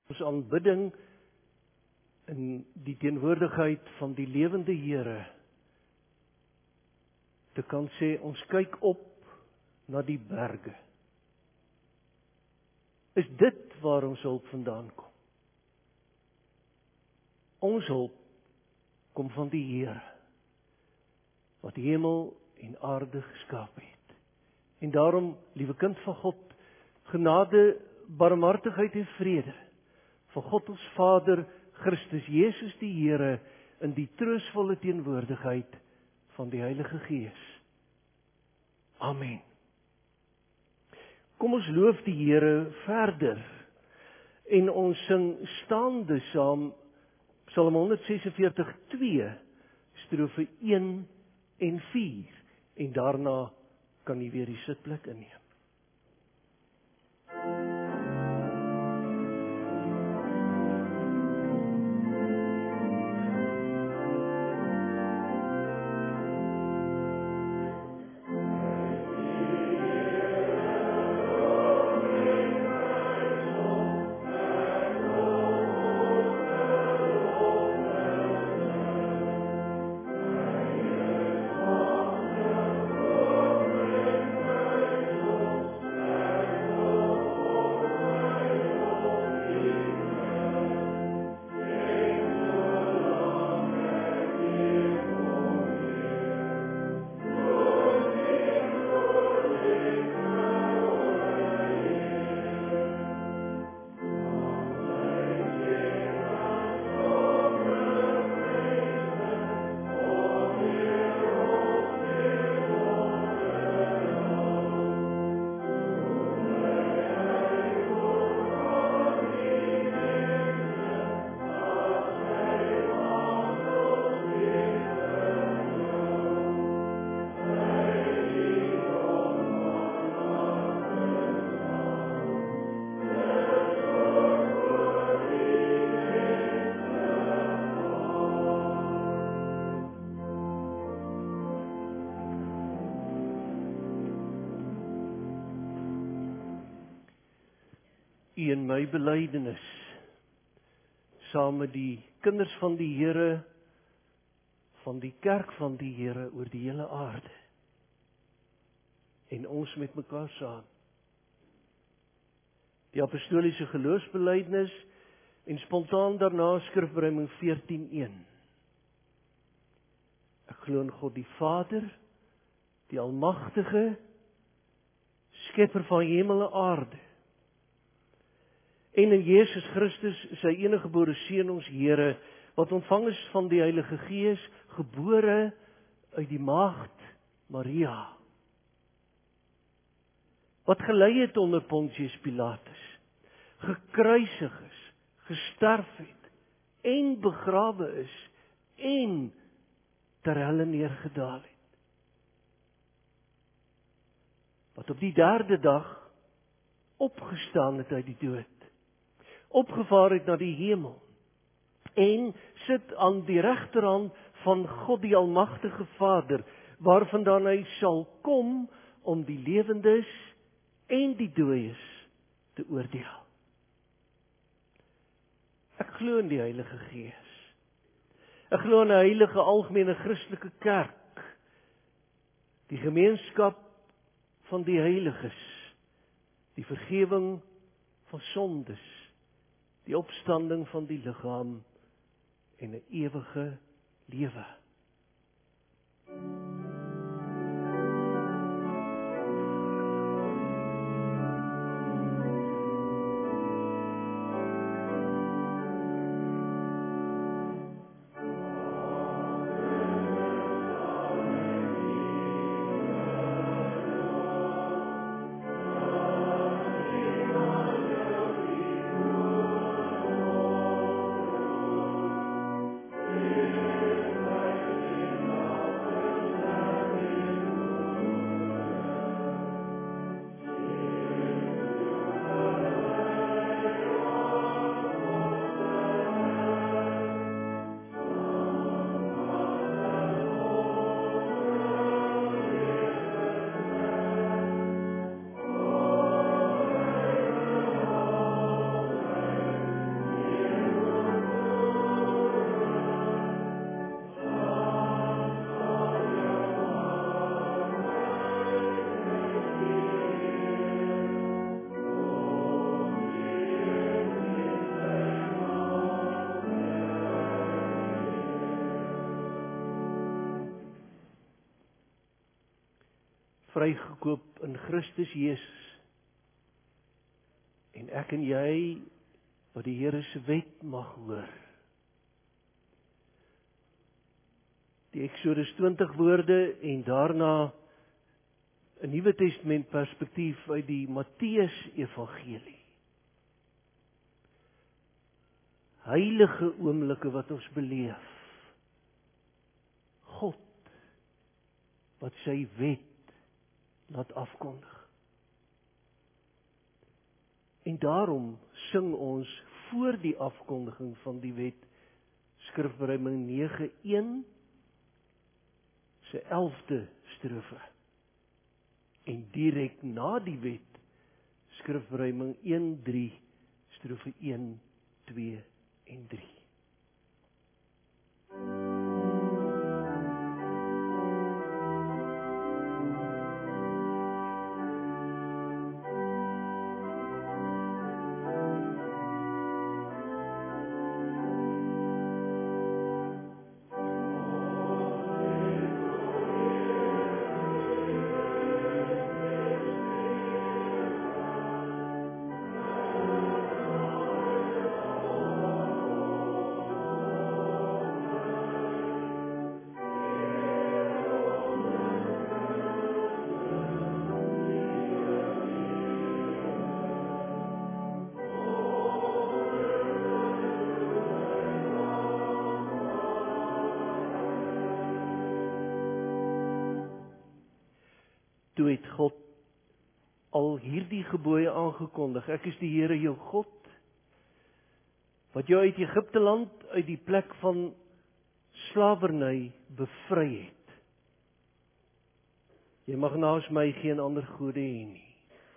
Ons aanbidding in die teenwoordigheid van die lewende Here te kan sê, ons kyk op na die berge. Is dit waar ons hulp vandaan kom? Ons hulp kom van die Here, wat hemel en aarde geskaap het. En daarom, liewe kind van God, genade, barmhartigheid en vrede van God ons Vader, Christus Jesus die Here, in die troostvolle teenwoordigheid van die Heilige Gees. Amen. Kom ons loof die Here verder, en ons sing staande saam Psalm 146:2, strofe 1 en 4, en daarna kan jy weer die sitplek inneem. U en my belydenis, saam met die kinders van die Here, van die kerk van die Here oor die hele aarde, en ons met mekaar saam. Die apostoliese geloofsbelydenis, en spontaan daarna skrifbruiming 14:1. Ek glo in God die Vader, die Almagtige, Skepper van hemel en aarde, en in Jesus Christus, sy eniggebore Seun, ons Here, wat ontvang is van die Heilige Gees, gebore uit die maagd Maria, wat gelei het onder Pontius Pilatus, gekruisig is, gesterf het, en begrawe is, en ter helle neergedaal het. Wat op die 3de dag opgestaan het uit die dood, opgevaar het na die hemel, en sit aan die regterhand van God die Almagtige Vader, waarvandaan hy sal kom om die lewendes en die dooies te oordeel. Ek glo in die Heilige Gees. Ek glo in 'n heilige algemene Christelike kerk, die gemeenskap van die heiliges, die vergifnis van sondes, die opstanding van die liggaam en 'n ewige lewe. vrygekoop in Christus Jesus. En ek en jy, wat die Here se wet mag hoor. Die Eksodus 20 woorde en daarna 'n Nuwe Testament perspektief uit die Matteus Evangelie. Heilige oomblikke wat ons beleef. God wat sy wet laat afkondig. En daarom sing ons voor die afkondiging van die wet Skrifbereiding 9:1 se 11de strofe. En direk na die wet Skrifbereiding 1:3 strofe 1, 2 en 3. Toe het God al hierdie gebooie aangekondig. Ek is die Here jou God, wat jou uit Egipte land, uit die plek van slawerny bevry het. Jy mag naas my geen ander gode hê nie.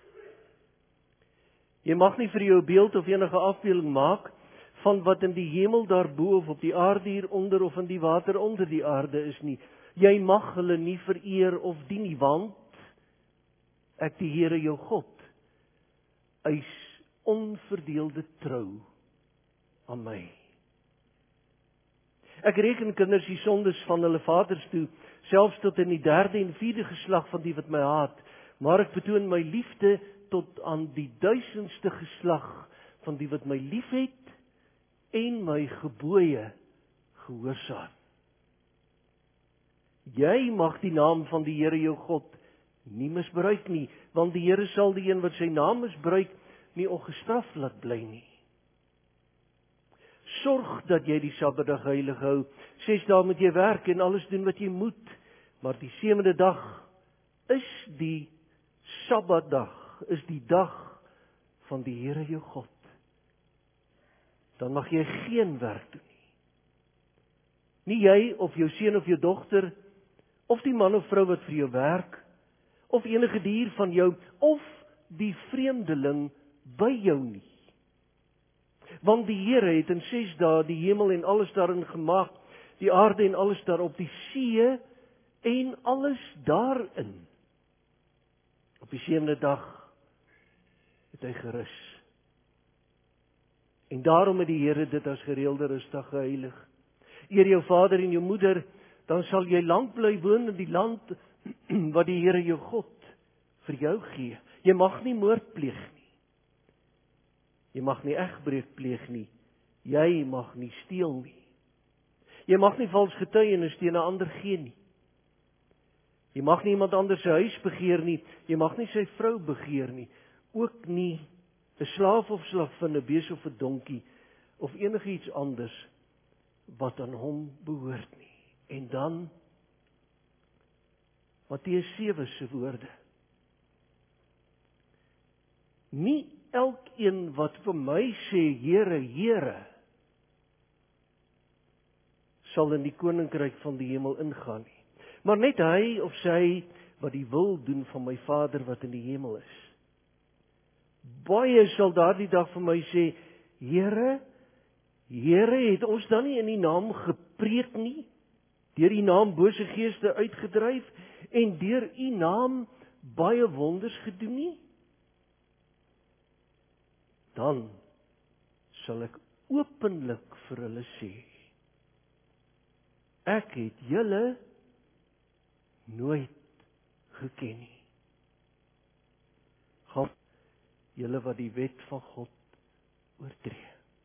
Jy mag nie vir jou 'n beeld of enige afbeelding maak van wat in die hemel daarbo of op die aarde hieronder of in die water onder die aarde is nie. Jy mag hulle nie vereer of dien nie, want ek die Here jou God eis onverdeelde trou aan my. Ek reken kinders die sondes van hulle vaders toe, selfs tot in die 3de en 4de geslag van die wat my haat, maar ek betoon my liefde tot aan die 1000ste geslag van die wat my liefhet en my gebooie gehoorsaam. Jy mag die naam van die Here jou God nie misbruik nie, want die Here sal die een wat sy naam misbruik nie ongestraf laat bly nie. Sorg dat jy die Sabbatdag heilig hou. 6 dae moet jy werk en alles doen wat jy moet, maar die 7de dag is die Sabbatdag, is die dag van die Here jou God. Dan mag jy geen werk doen nie. Nie jy of jou seun of jou dogter, of die man of vrou wat vir jou werk, of enige dier van jou, of die vreemdeling by jou nie. Want die Here het in 6 dae die hemel en alles daarin gemaak, die aarde en alles daarop, die see en alles daarin. Op die 7de dag het hy gerus. En daarom het die Here dit as gereelde rusdag geheilig. Eer jou vader en jou moeder, dan sal jy lank bly woon in die land wat die Here jou God vir jou gee. Jy mag nie moord pleeg nie. Jy mag nie egbreek pleeg nie. Jy mag nie steel nie. Jy mag nie vals getuienis teen 'n ander gee nie. Jy mag nie iemand anders se huis begeer nie. Jy mag nie sy vrou begeer nie. Ook nie 'n slaaf of slavin, 'n bees of 'n donkie of enigiets anders wat aan hom behoort nie. En dan Matteus 7 se woorde. Nie elkeen wat vir my sê, Here, Here, sal in die koninkryk van die hemel ingaan nie, maar net hy of sy wat die wil doen van my Vader wat in die hemel is. Baie sal daardie dag vir my sê, Here, Here, het ons dan nie in die naam gepreek nie, deur u naam bose geeste uitgedryf en deur u naam baie wonders gedoen nie? Dan sal ek openlik vir hulle sê, ek het julle nooit geken nie. Gaan julle wat die wet van God oortree.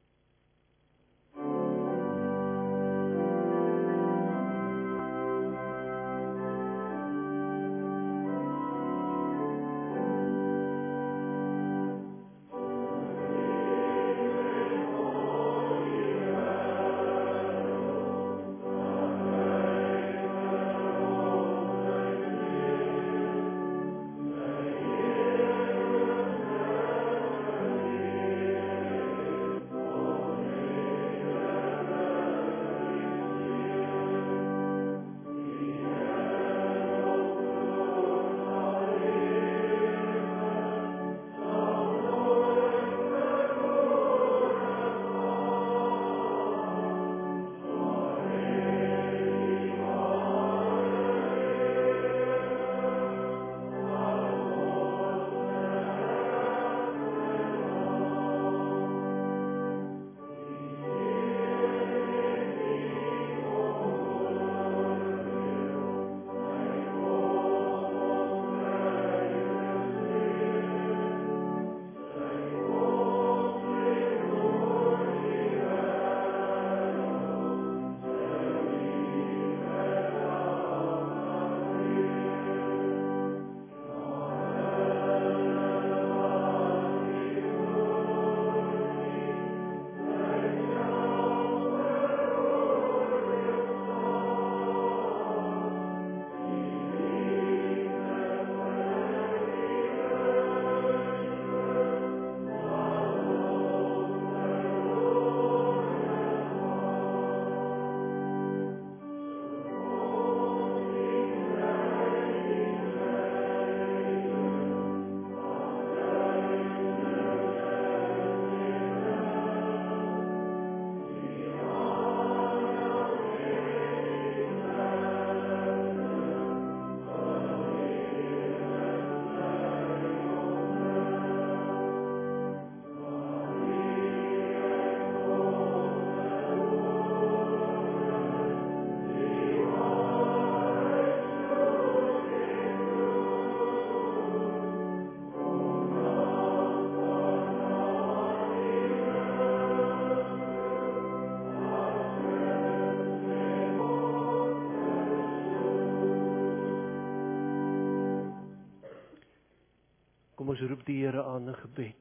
Kom ons roep die Here aan in gebed.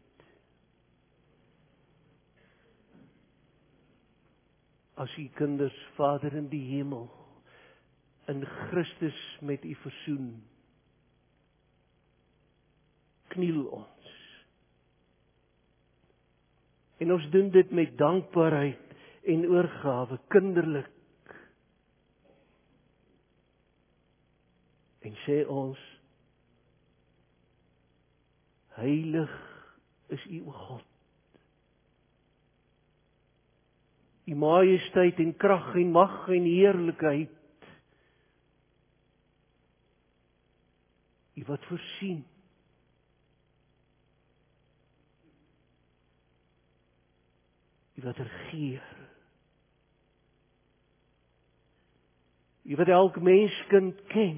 As u kinders, Vader in die hemel, in Christus met u versoen, kniel ons. En ons doen dit met dankbaarheid en oorgawe, kinderlik. En sê ons, heilig is u, o God. U majesteit en krag en mag en heerlikheid. U wat voorsien. U wat regeer. U wat elke menskind ken.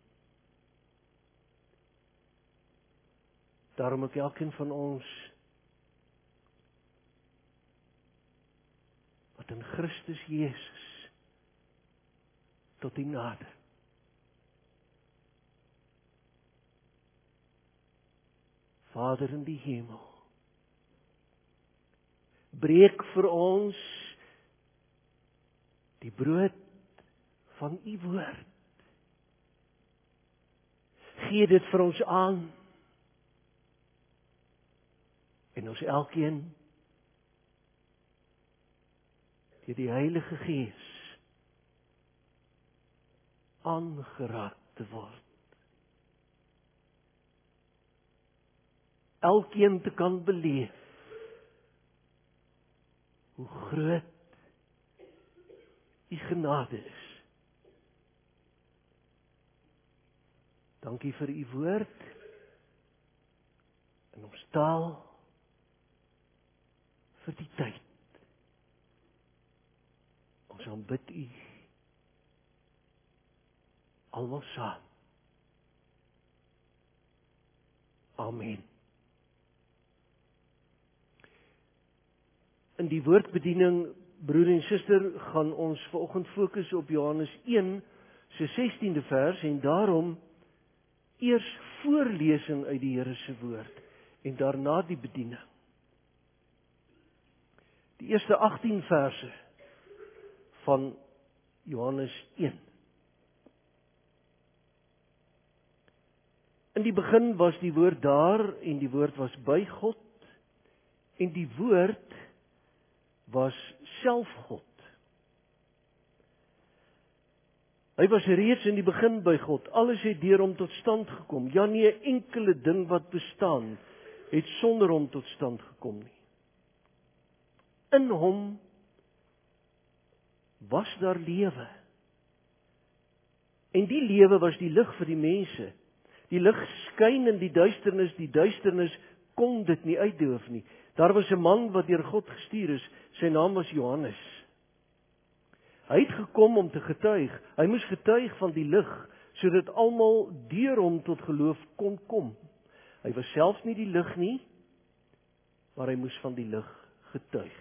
Daarom ook elkeen van ons wat in Christus Jezus tot die nader. Vader in die hemel, breek vir ons die brood van u woord. Gee dit vir ons aan. En ons elkeen deur die Heilige Gees aangeraak te word. Elkeen te kan beleef hoe groot u genade is. Dankie vir u woord in ons taal, vir die tyd. Ons aanbid u almal saam. Amen. In die woordbediening, broer en suster, gaan ons vanoggend fokus op Johannes 1 se 16de vers en daarom eers voorlesing uit die Here se woord en daarna die bediening. Die eerste 18 verse van Johannes 1. In die begin was die woord daar en die woord was by God en die woord was self God. Hy was reeds in die begin by God. Alles het deur hom tot stand gekom. Ja, nie 'n enkele ding wat bestaan het sonder hom tot stand gekom nie. In hom was daar lewe. En die lewe was die lig vir die mense. Die lig skyn in die duisternis kon dit nie uitdoof nie. Daar was 'n man wat deur God gestuur is, sy naam was Johannes. Hy het gekom om te getuig. Hy moes getuig van die lig, sodat almal deur hom tot geloof kon kom. Hy was self nie die lig nie, maar hy moes van die lig getuig.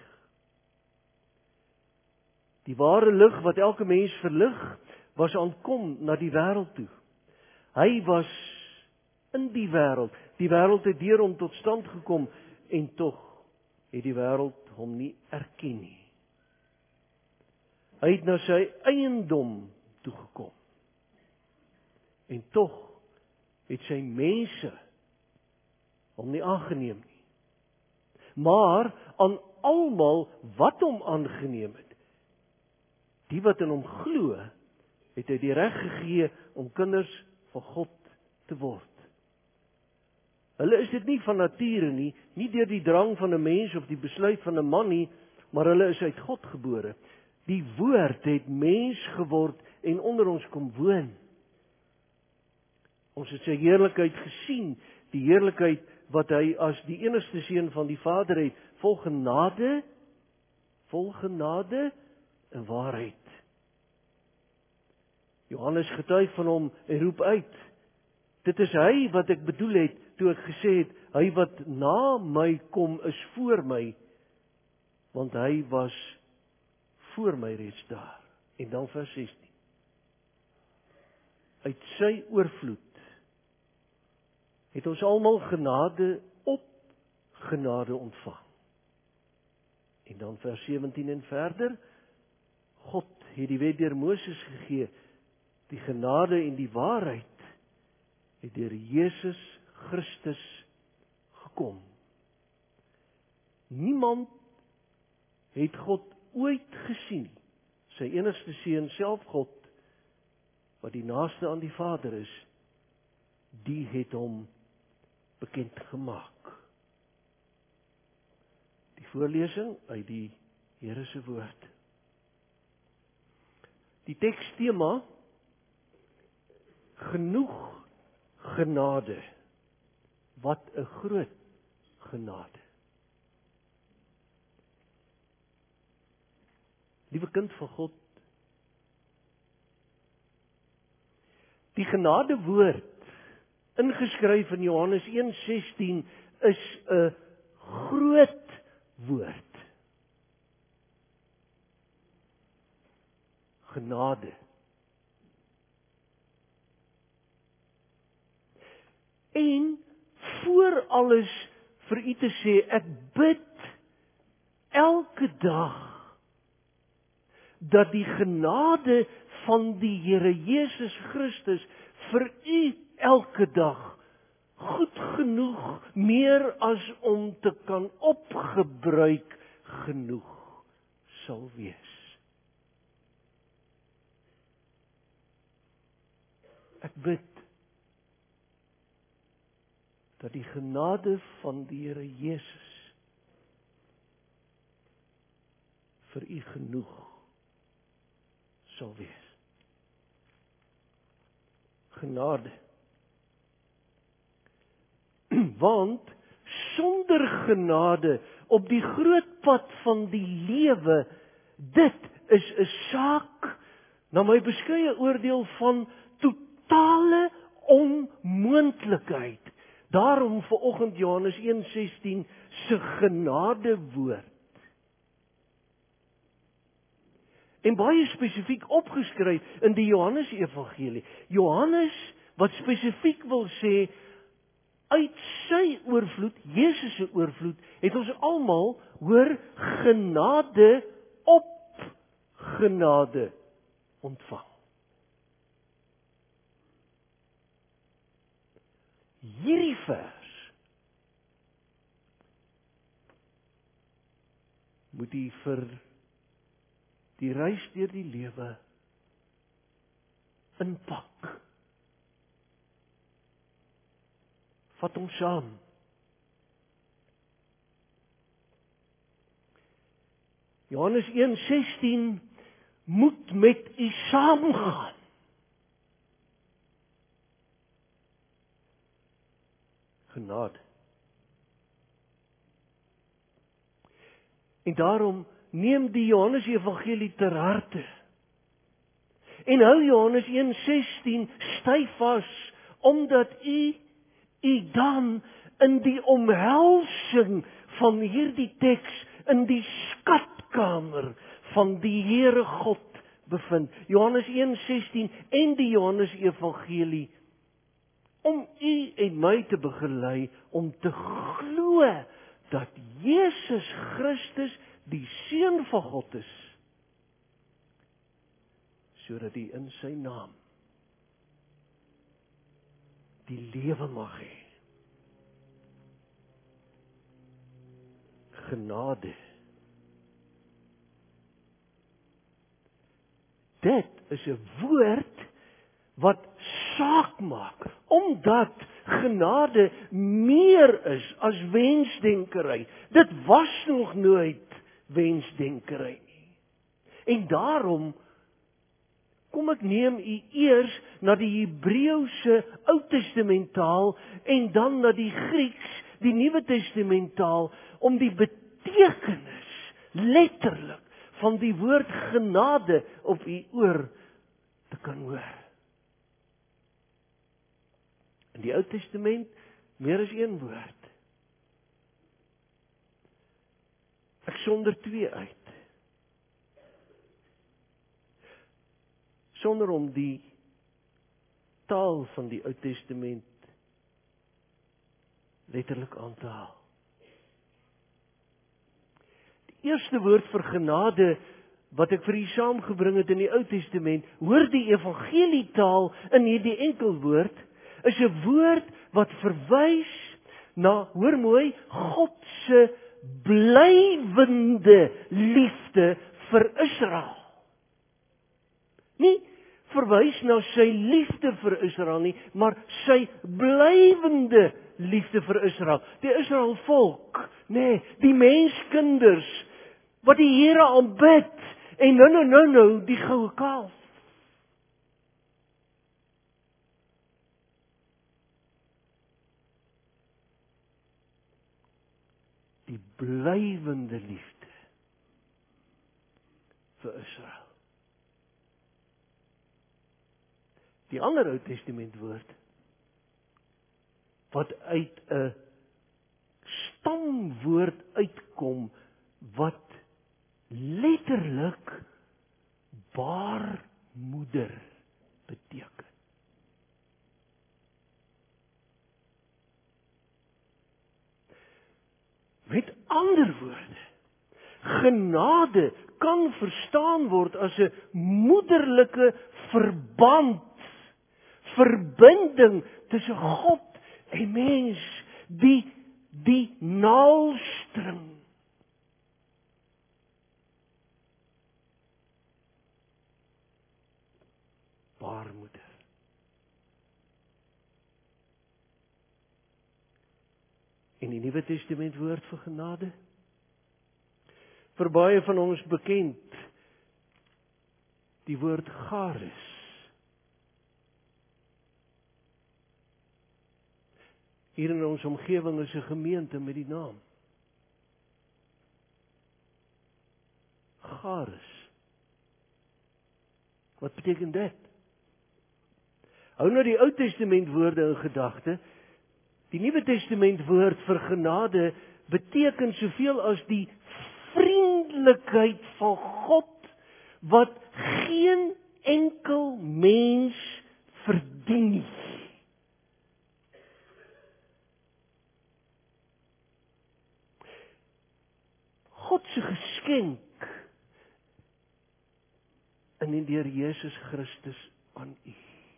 Die ware lig wat elke mens verlig, was aankom na die wêreld toe. Hy was in die wêreld. Die wêreld het deur hom tot stand gekom en tog het die wêreld hom nie erken nie. Hy het na sy eiendom toe gekom. En tog het sy mense hom nie aangeneem nie. Maar aan almal wat hom aangeneem het, die wat in hom glo, het hy die reg gegee om kinders van God te word. Hulle is dit nie van nature nie deur die drang van 'n mens of die besluit van 'n man nie, maar hulle is uit God gebore. Die woord het mens geword en onder ons kom woon. Ons het sy heerlikheid gesien, die heerlikheid wat hy as die enigste seun van die Vader het, vol genade en waarheid. Johannes getuig van hom en roep uit: dit is hy wat ek bedoel het toe ek gesê het, hy wat na my kom is voor my, want hy was voor my reeds daar. En dan vers 16. Uit sy oorvloed het ons almal genade op genade ontvang. En dan vers 17 en verder, God het die wet deur Moses gegee, die genade en die waarheid het deur Jesus Christus gekom. Niemand het God ooit gesien nie. Sy enigste seun, self God, wat die naaste aan die Vader is, die het hom bekend gemaak. Die voorlesing uit die Here se woord. Die tekstema: genoeg genade. Wat 'n groot genade. Liewe kind van God, die genadewoord ingeskryf in Johannes 1:16 is 'n groot woord. Genade. En voor alles vir u te sê, ek bid elke dag dat die genade van die Here Jesus Christus vir u elke dag goed genoeg, meer as om te kan opgebruik, genoeg sal wees. Ek bid dat die genade van die Here Jesus vir u genoeg sal wees. Genade. Want sonder genade op die groot pad van die lewe, dit is 'n saak, na my beskeie oordeel, van totale onmoontlikheid. Daarom vanoggend Johannes 1:16 se genadewoord. En baie spesifiek opgeskryf in die Johannes-evangelie. Johannes, wat spesifiek wil sê, uit sy oorvloed, Jesus se oorvloed, het ons almal, hoor, genade op genade ontvang. Hierdie vers moet jy vir die reis deur die lewe inpak. Vat hom saam. Johannes 1:16 moet met u saamgaan. Genade. En daarom neem die Johannes-evangelie ter harte. En hou Johannes 1:16 styf vas, omdat u dan in die omhelsing van hierdie teks, in die skatkamer van die Here God bevind. Johannes 1:16 en die Johannes-evangelie, om u en my te begelei om te glo dat Jesus Christus die Seun van God is, sodat hy in sy naam die lewe mag hê. Genade. Dit is 'n woord wat saak maak, omdat genade meer is as wensdenkery. Dit was nog nooit wensdenkery nie. En daarom kom ek neem u eers na die Hebreëse Ou Testament taal en dan na die Grieks, die Nuwe Testament taal, om die betekenis letterlik van die woord genade op u oor te kan hoor. In die Ou Testament meer as een woord. Ek sonder twee uit. Sonder om die taal van die Ou Testament letterlik aan te haal. Die eerste woord vir genade wat ek vir u saamgebring het in die Ou Testament, hoor die evangelietaal in hierdie enkelwoord, is 'n woord wat verwys na, hoor mooi, God se blywende liefde vir Israel. Nie verwys na sy liefde vir Israel nie, maar sy blywende liefde vir Israel. Die Israel volk, nee, die menskinders wat die Here aanbid en nou die goue kalf. Die blywende liefde vir Israel. Die ander Ou Testament woord wat uit 'n stamwoord uitkom wat letterlik baarmoeder beteken. Met ander woorde, genade kan verstaan word as 'n moederlike verbinding tussen God en mens, die naalstring. Baarmoeder. In die Nuwe Testament woord vir genade, vir baie van ons bekend, die woord charis. Hier in ons omgewing is 'n gemeente met die naam Charis. Wat beteken dit? Hou nou die Ou Testament woorde in gedagte. Die Nuwe Testament woord vir genade beteken soveel as die vriendelikheid van God wat geen enkel mens verdien nie. God se geskenk in en deur Jesus Christus aan u.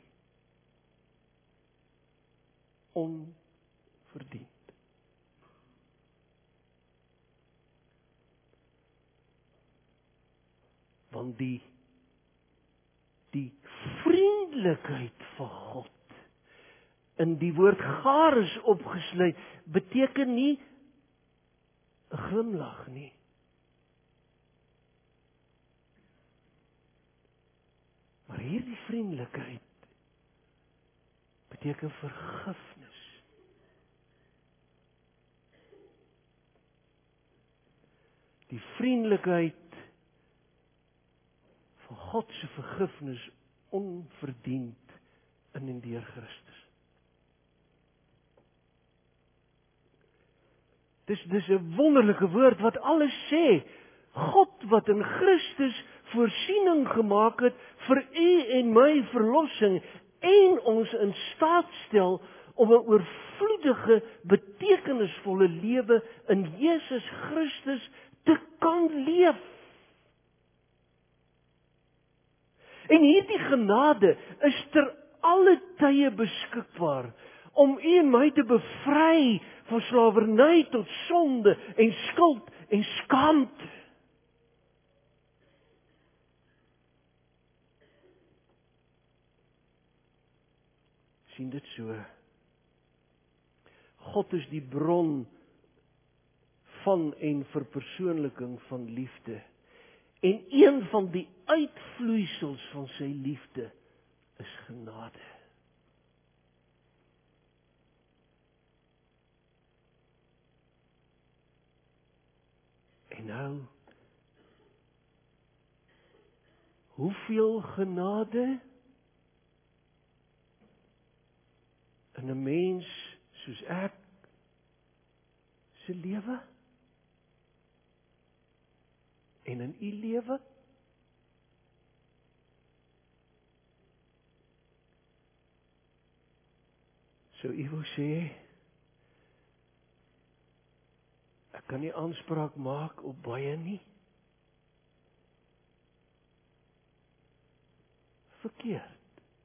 Onverdiend. Want die vriendelikheid van God in die woord charis opgesluit beteken nie 'n glimlag nie. Maar hierdie vriendelikheid beteken vergifnis. Die vriendelikheid van God se vergifnis onverdiend in en deur Christus. Dis 'n wonderlike woord wat alles sê. God wat in Christus voorsiening gemaak het vir u en my verlossing en ons in staat stel om 'n oorvloedige, betekenisvolle lewe in Jesus Christus te kan leef. En hierdie genade is ter alle tye beskikbaar om u en my te bevry van slawerny tot sonde en skuld en skaamte. Sien dit so. God is die bron van en verpersoonliking van liefde. En een van die uitvloeisels van sy liefde is genade. En nou, hoeveel genade in 'n mens soos ek se lewe en in u lewe? So u wil sê, ek kan nie aanspraak maak op baie nie. Verkeerd.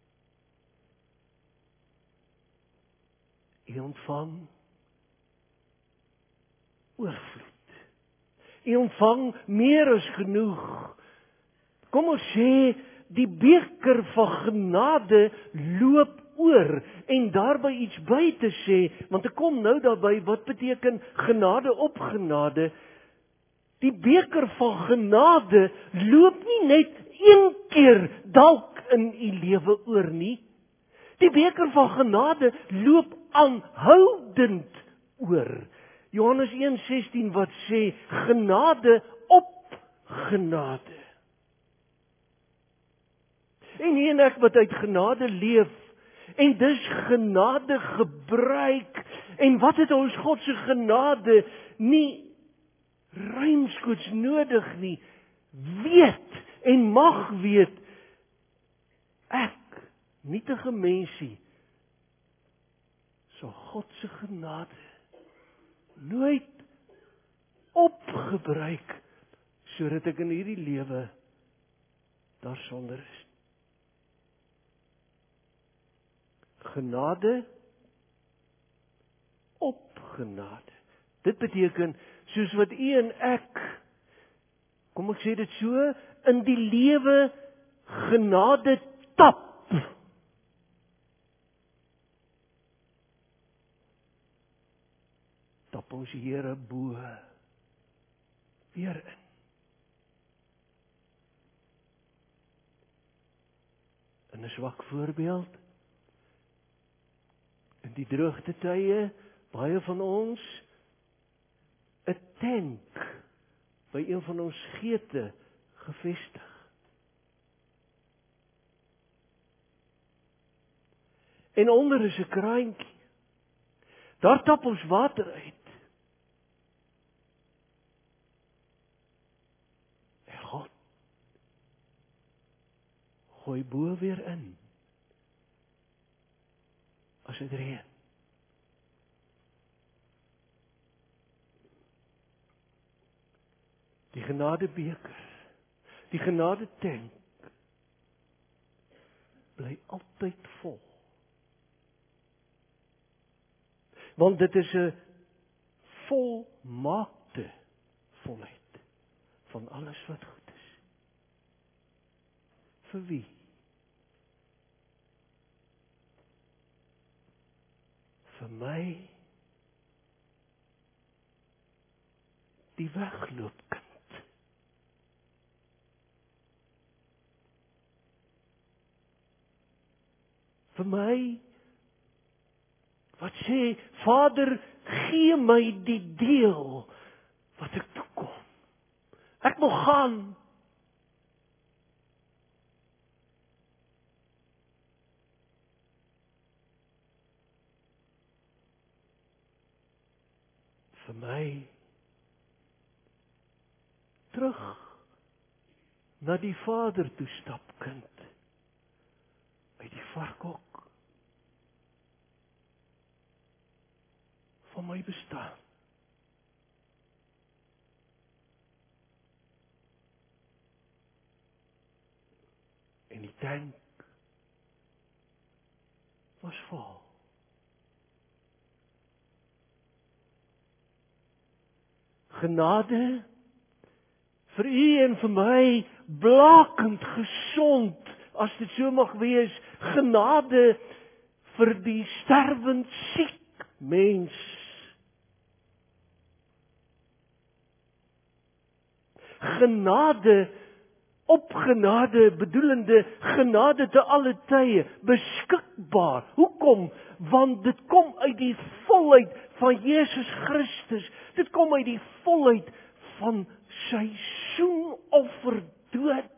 U ontvang oorvloed. U ontvang meer as genoeg. Kom ons sê, die beker van genade loop oor en daarby iets by te sê, want ek kom nou daarby, wat beteken genade op genade? Die beker van genade loop nie net een keer dalk in u lewe oor nie. Die beker van genade loop aanhoudend oor. Johannes 1:16 wat sê, genade op genade. En hier en ek wat uit genade leef, en dis genade gebruik, en wat het ons God se genade nie ruimskoots nodig nie, weet en mag weet, ek, nietige mensie, sal God se genade nooit opgebruik, sodat ek in hierdie lewe daarsonder is. Genade op genade. Dit beteken, soos wat u en ek, kom ek sê dit so, in die lewe genade tap. Tap ons Here bo weer in. En 'n swak voorbeeld, in die droogtetye, baie van ons 'n tank by een van ons geete gevestig. En onder is 'n kraantjie. Daar tap ons water uit. En God gooi bo weer in. As dit reën. Die genadebeker, die genadetank bly altyd vol. Want dit is 'n volmaakte volheid van alles wat goed is. Vir wie? Vir my, die wegloopkind. Vir my, wat sê, Vader, gee my die deel wat ek toekom. Ek wil gaan. Vir my, terug na die Vader toe stap, kind. Uit die varkhok van my bestaan. En die tank was vol. Genade vir u en vir my, blakend gesond, as dit so mag wees, genade vir die sterwend siek mens. Genade, op genade, bedoelende genade te alle tye, beskikbaar. Hoekom? Want dit kom uit die volheid van Jesus Christus. Dit kom uit die volheid van sy soenofferdood.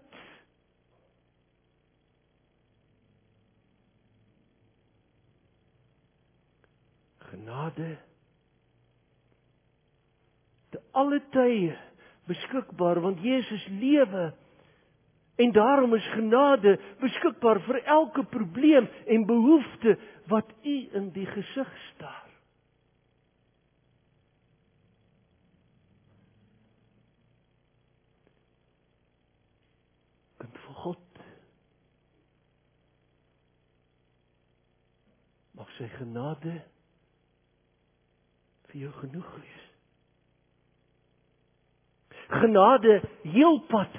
Genade, te alle tye beskikbaar, want Jesus lewe. En daarom is genade beskikbaar vir elke probleem en behoefte wat u in die gesig staar. Kind van God, mag sy genade vir jou genoeg wees. Genade heelpad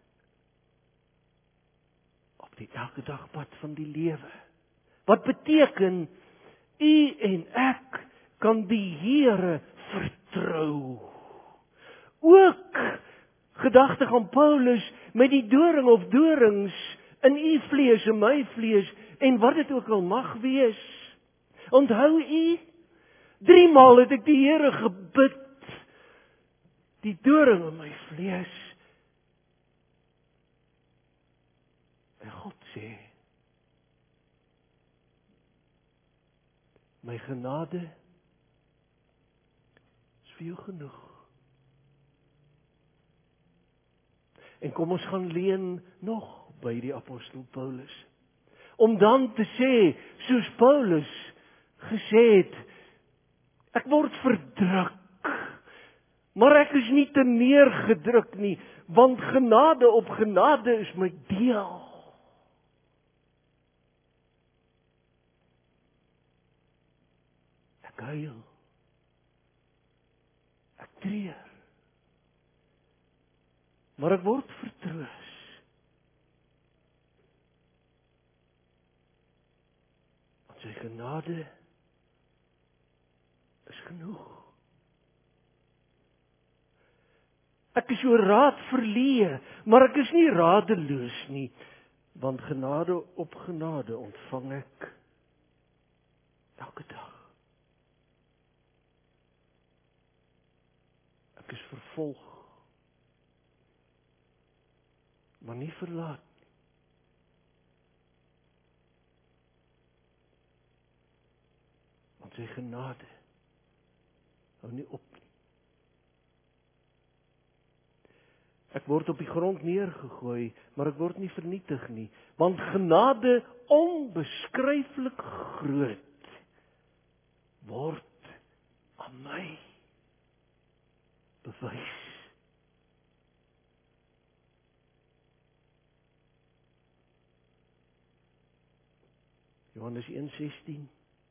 op die elke dag pad van die lewe. Wat beteken, u en ek kan die Here vertrou. Ook gedagtig aan Paulus met die doring of dorings in u vlees en my vlees en wat dit ook al mag wees. Onthou u, 3 maal het ek die Here gebid, die doring in my vlees. En God sê, my genade is vir jou genoeg. En kom ons gaan leen nog by die apostel Paulus. Om dan te sê, soos Paulus gesê het, ek word verdruk, maar ek is nie te neergedruk nie, want genade op genade is my deel. Ek huil, ek treur, maar ek word vertroos. Want sy genade is genoeg. Ek is oor raad verleë, maar ek is nie radeloos nie, want genade op genade ontvang ek elke dag. Ek is vervolg, maar nie verlaat nie. Want sy genade hou nie op nie. Ek word op die grond neergegooi, maar ek word nie vernietig nie, want genade onbeskryflik groot word aan my bewys. Johannes 1:16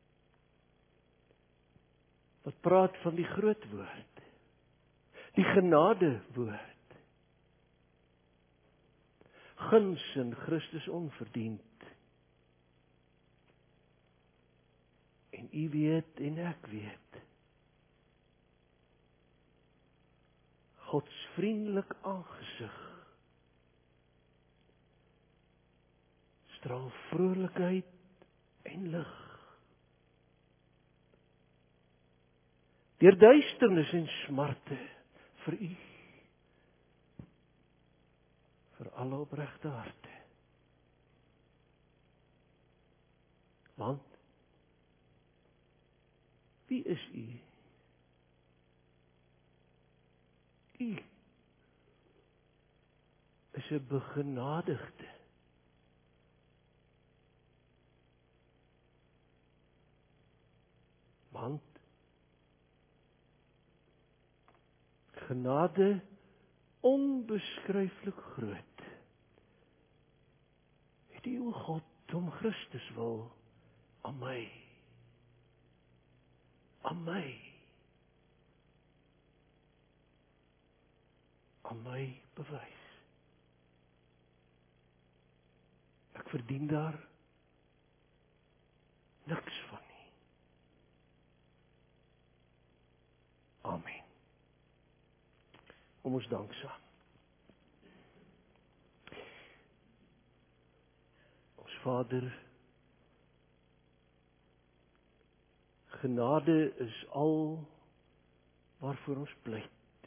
wat praat van die groot woord, die genade woord. Guns in Christus onverdiend. En u weet en ek weet. Gods vriendelik aangesig straal vrolikheid en lig. Deur duisternis en smarte vir u, vir alle opregte harte. Want wie is u? U is 'n begenadigde. Want genade onbeskryflik groot het u o God om Christus wil aan my bewys. Ek verdien daar niks van nie. Amen. Kom ons dank saam. Ons Vader, genade is al waarvoor ons pleit.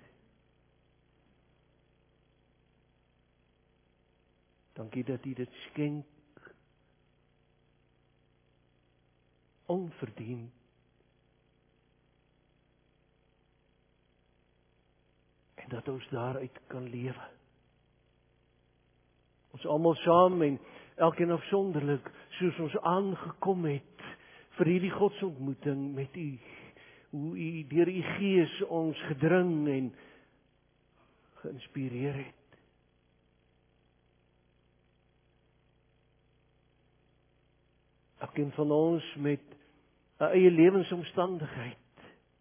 Dankie dat U dit skenk, onverdiend. En dat ons daaruit kan lewe. Ons almal saam en elkeen afsonderlik, soos ons aangekom het vir hierdie godsontmoeting met U. Hoe U deur U Gees ons gedring en geïnspireer het. Elkeen van ons met 'n eie lewensomstandigheid.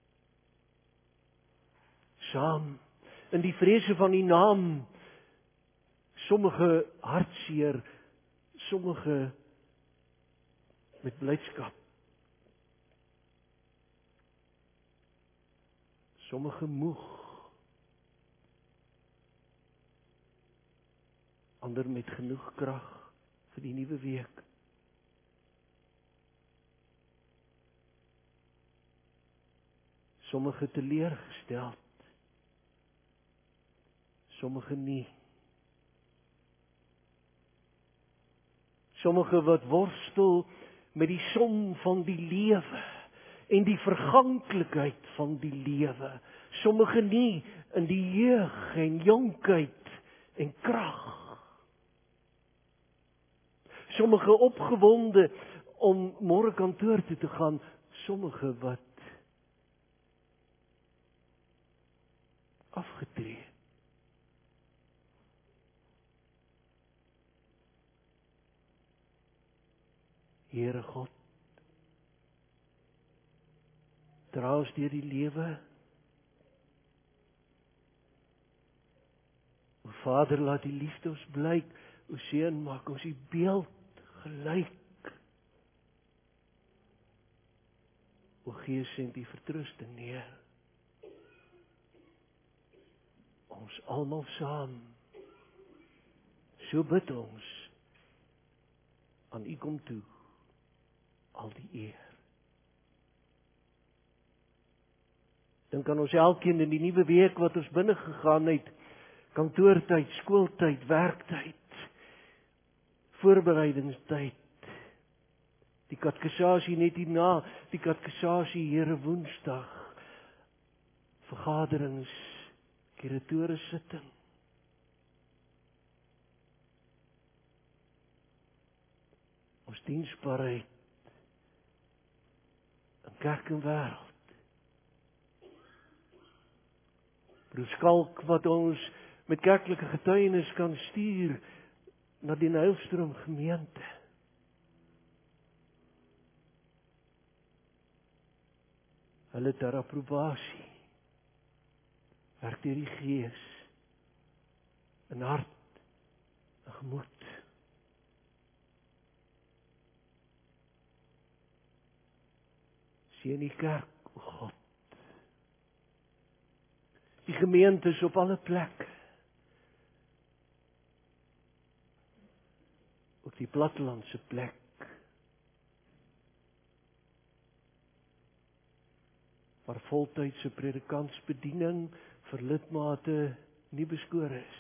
Saam in die vrese van U naam, sommige hartseer, sommige met blydskap, sommige moeg, ander met genoeg krag vir die nuwe week. Sommige teleurgesteld, sommige nie. Sommige wat worstel met die som van die lewe en die verganklikheid van die lewe. Sommige nie in die jeug en jonkheid en krag. Sommige opgewonde om môre kantoor toe te gaan, sommige wat afgetree. Here God, dra ons deur die lewe. O Vader, laat die liefde ons blyk. O Seun, maak ons U beeld gelyk. O Gees, send U vertroosting neer. Ons almal saam. So bid ons. Aan U kom toe al die eer. Dink aan ons elkeen in die nuwe week wat ons binne gegaan het. Kantoortyd, skooltyd, werktyd, voorbereidingstyd. Die katekisasie net hierna, die katekisasie Here Woensdag. Vergaderings, kuratoriese sitting. ons diensbaarheid in kerk en wêreld. Broer Skalk wat ons met kerklike getuienis kan stuur na die Nylstroom gemeente. Hulle ter approbasie. Werk deur die Gees in hart en gemoed. Sien die kerk, o God. Die gemeentes op alle plekke. Ook die plattelandse plek. Waar voltydse predikantsbediening vir lidmate nie beskore is.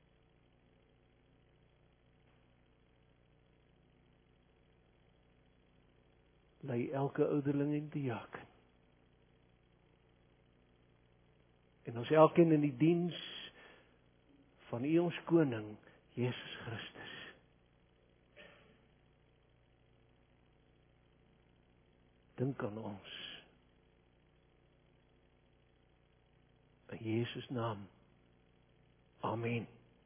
Lei elke ouderling en diaken. En ons elkeen in die diens van U ons koning, Jesus Christus. Dink aan ons. In Jesus naam. Amen.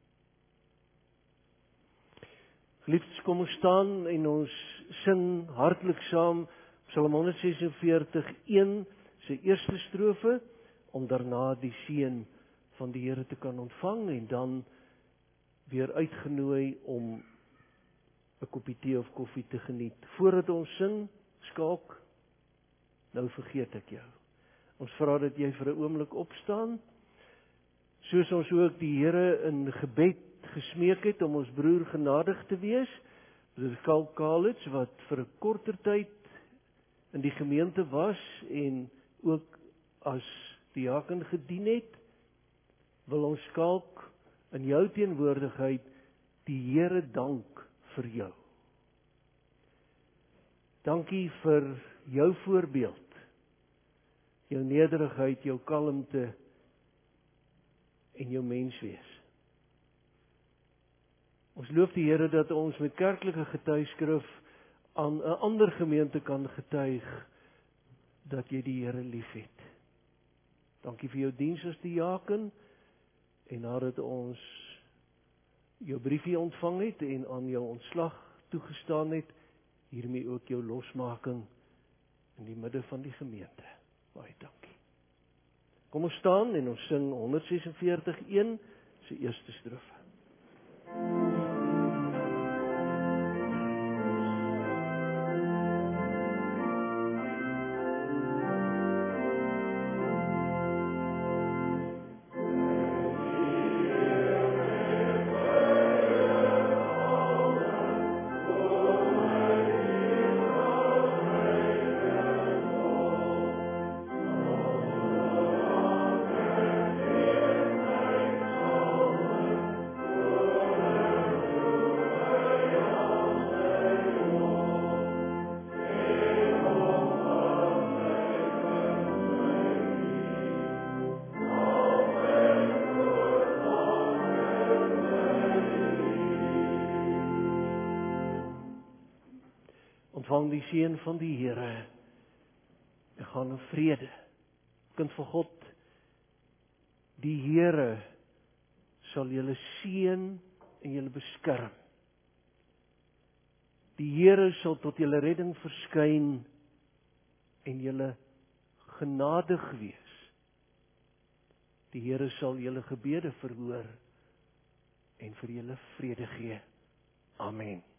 Geliefdes, kom ons staan en ons sing hartlik saam Psalm 146:1, sy eerste strofe, om daarna die seën van die Here te kan ontvang en dan weer uitgenooi om 'n koppie tee of koffie te geniet. Voordat ons sing, Skalk, nou vergeet ek jou. Ons vra dat jy vir 'n oomblik opstaan, soos ons ook die Here in gebed gesmeek het om ons broer genadig te wees, broer Skalk Kalitz, wat vir 'n korter tyd in die gemeente was en ook as diaken gedien het, wil ons Skalk in jou teenwoordigheid die Here dank vir jou. Dankie vir jou voorbeeld, jou nederigheid, jou kalmte en jou menswees. Ons loof die Here dat ons met kerklike getuieskrif aan 'n ander gemeente kan getuig dat jy die Here liefhet. Dankie vir jou diens as diaken en nadat ons jou briefie ontvang het en aan jou ontslag toegestaan het, hiermee ook jou losmaking in die midde van die gemeente. Baie dankie. Kom ons staan en ons sing 146:1, sy eerste strofe. Ontvang die seën van die Here en gaan in vrede. Kind van God, die Here sal julle seën en julle beskerm. Die Here sal tot julle redding verskyn en julle genadig wees. Die Here sal julle gebede verhoor en vir julle vrede gee. Amen.